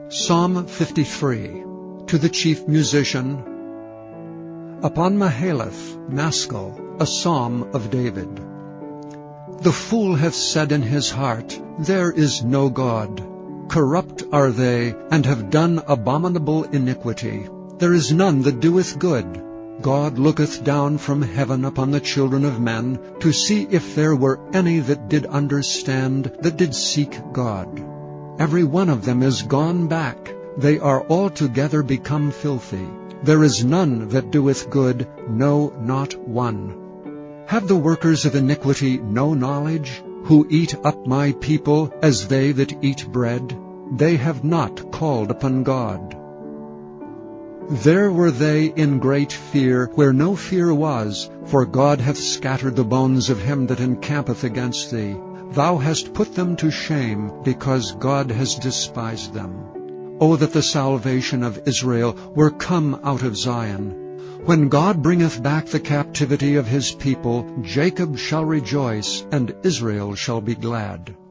Psalm 53. To the chief musician. Upon Mahalath, Maskil, a psalm of David. The fool hath said in his heart, There is no God. Corrupt are they, and have done abominable iniquity. There is none that doeth good. God looketh down from heaven upon the children of men, to see if there were any that did understand, that did seek God. Every one of them is gone back. They are altogether become filthy. There is none that doeth good, no, not one. Have the workers of iniquity no knowledge, who eat up my people as they that eat bread? They have not called upon God. There were they in great fear, where no fear was, for God hath scattered the bones of him that encampeth against thee. Thou hast put them to shame, because God has despised them. O that the salvation of Israel were come out of Zion! When God bringeth back the captivity of his people, Jacob shall rejoice, and Israel shall be glad.